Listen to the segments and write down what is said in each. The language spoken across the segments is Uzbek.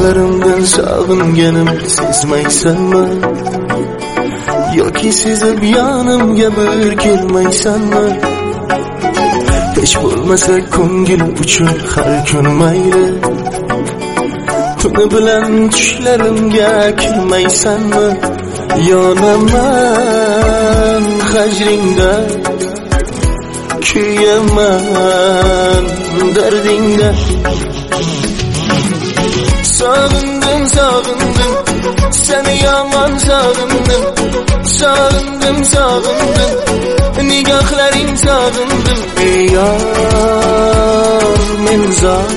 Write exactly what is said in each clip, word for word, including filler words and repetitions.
Nigohlarimdan sog'inganimni sezmaysanmi? Yoki sezib yonimga bir kelmaysanmi? Hech bo'lmasa ko'ngil uchun har kun mayli, tuni bilan tushlarimga kirmaysanmi? Yonaman hajringda, kuyaman dardingda. Sog'indim, sog'indim, seni yomon sog'indim. Sog'indim, sog'indim, nigohlaring sog'indim. Ey yor, men zor,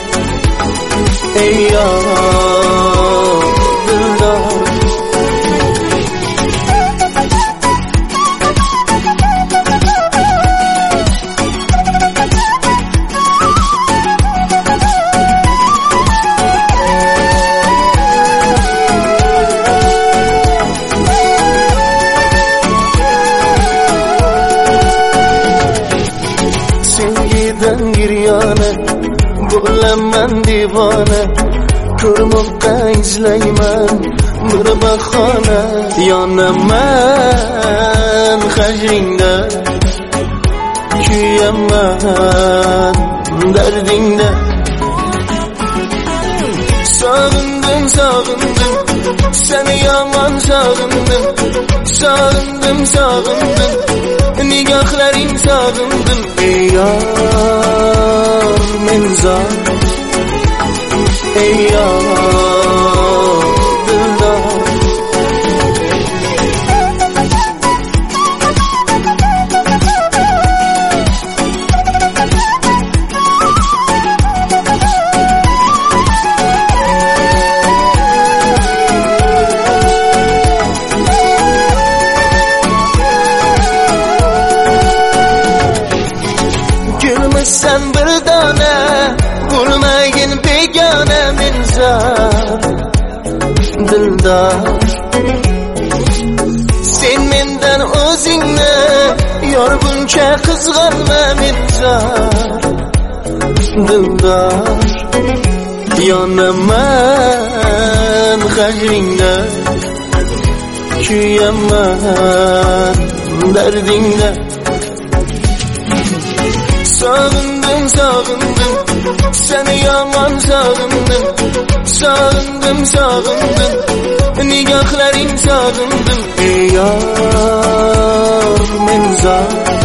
ey yor, dildor. Bo'laman divona, ko'rmoqqa izlayman bir bahona. Yonaman hajringda, kuyaman dardingda. Sog'indim, sog'indim, seni yomon sog'indim. Sog'indim, sog'indim, nigohlaring sog'indim. Ey yor, men zor, ey yor, dildor. Gülmüşsen bir dona, bo'lmagin begona, men zor, dildor. Sen mendan o'zingni yor buncha qizg'anma, men zor, dildor. Yonaman hajringda, kuyaman dardingda. Sog'indim, sog'indim, seni yomon sog'indim. Sog'indim, sog'indim, nigohlaring sog'indim. Ey yor, men zor,